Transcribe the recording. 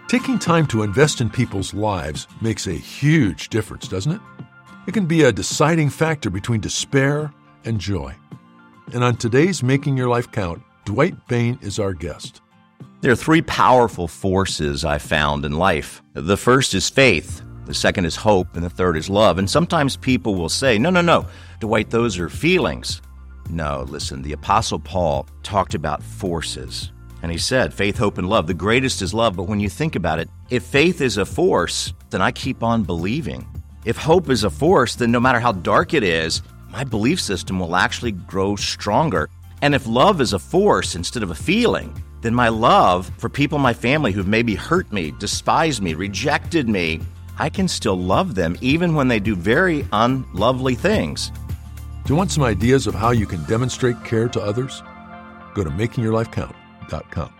Taking time to invest in people's lives makes a huge difference, doesn't it? It can be a deciding factor between despair and joy. And on today's Making Your Life Count, Dwight Bain is our guest. There are three powerful forces I found in life. The first is faith, the second is hope, and the third is love. And sometimes people will say, no, Dwight, those are feelings. No, listen, the Apostle Paul talked about forces. And he said, faith, hope, and love. The greatest is love, but when you think about it, if faith is a force, then I keep on believing. If hope is a force, then no matter how dark it is, my belief system will actually grow stronger. And if love is a force instead of a feeling, then my love for people in my family who've maybe hurt me, despised me, rejected me, I can still love them even when they do very unlovely things. Do you want some ideas of how you can demonstrate care to others? Go to makingyourlifecount.com.